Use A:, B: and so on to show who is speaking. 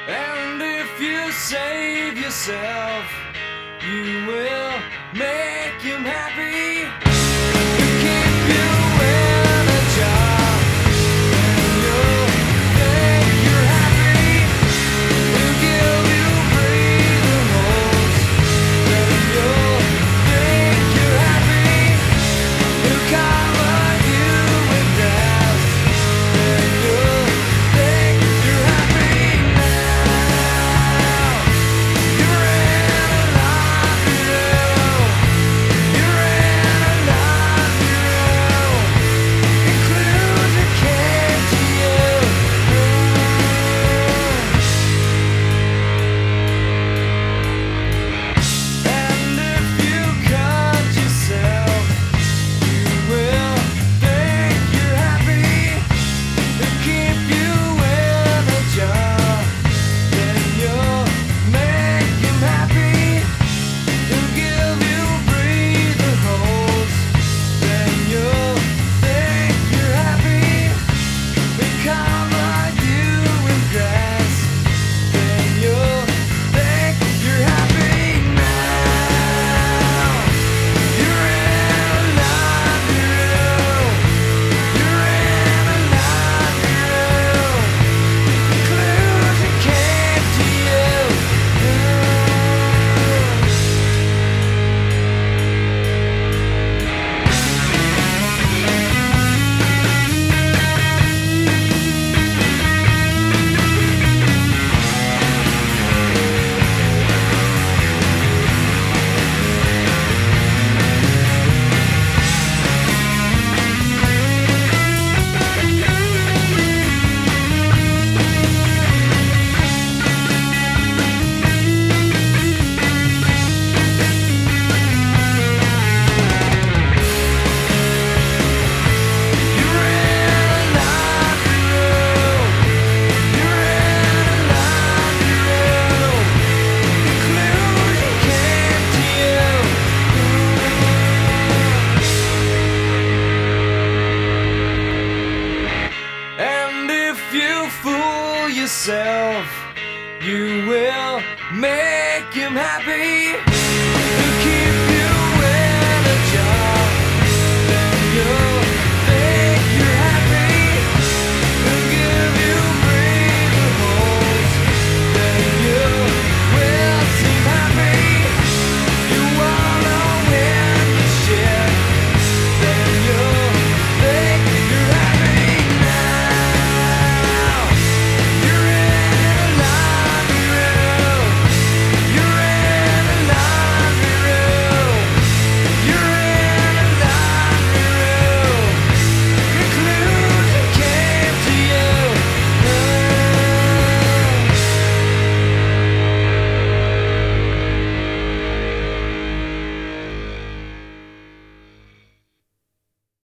A: And if you save yourself, you will make him happy. Keep you in a job, and you'll think you're happy. He'll give you breathing holes, then you'll think you're happy. He'll cover you in grass, then you'll think you're happy. Now you're in a laundry room. You're in a laundry room. Conclusion came to you. And if you cut yourself, you will think you're happy. They'll keep you in a job, then you'll make him happy. They'll give you breathing holes, then you'll think you're happy. They cover you in grass, then you'll think you're happy. Now you're in a laundry room. You're in a laundry room. Conclusion came to you. You're in a laundry room. You're in a laundry room. Conclusion came to you. And if you fool yourself, you will make him happy. He'll keep